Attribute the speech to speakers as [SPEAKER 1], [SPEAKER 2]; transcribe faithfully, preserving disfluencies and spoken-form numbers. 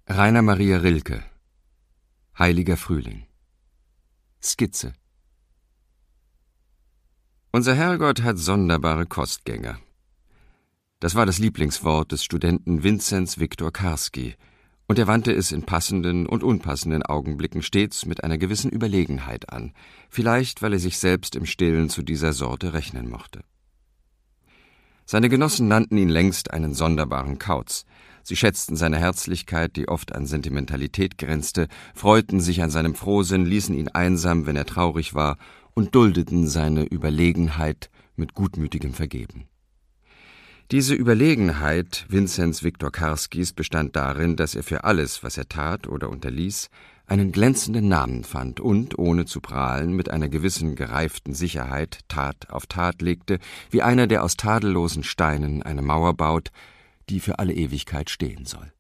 [SPEAKER 1] Rainer Maria Rilke. Heiliger Frühling. Skizze. Unser Herrgott hat sonderbare Kostgänger. Das war das Lieblingswort des Studenten Vinzenz Viktor Karski, und er wandte es in passenden und unpassenden Augenblicken stets mit einer gewissen Überlegenheit an, vielleicht weil er sich selbst im Stillen zu dieser Sorte rechnen mochte. Seine Genossen nannten ihn längst einen sonderbaren Kauz. Sie schätzten seine Herzlichkeit, die oft an Sentimentalität grenzte, freuten sich an seinem Frohsinn, ließen ihn einsam, wenn er traurig war, und duldeten seine Überlegenheit mit gutmütigem Vergeben. Diese Überlegenheit Vinzenz Viktor Karskis bestand darin, dass er für alles, was er tat oder unterließ, einen glänzenden Namen fand und, ohne zu prahlen, mit einer gewissen gereiften Sicherheit Tat auf Tat legte, wie einer, der aus tadellosen Steinen eine Mauer baut, die für alle Ewigkeit stehen soll.